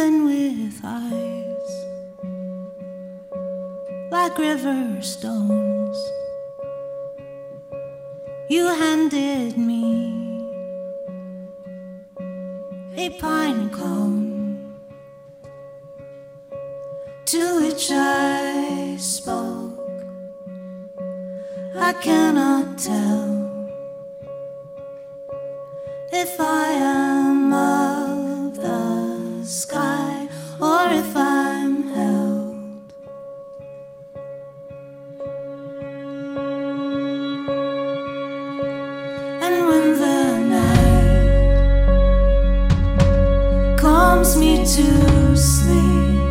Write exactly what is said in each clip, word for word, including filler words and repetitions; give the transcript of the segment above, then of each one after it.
even with eyes like river stones, you handed me a pine cone to which I spoke. I cannot tell if I am of the sky or if I'm held. And when the night calms me to sleep,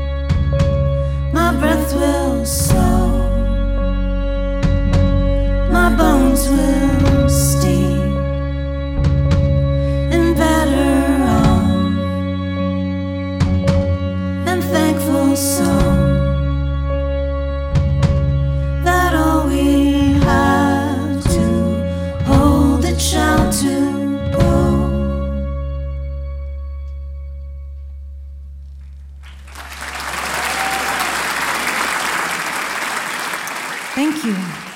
my breath will slow, my bones will steep in better off and thankful song that all we have to hold it shall to grow. Thank you.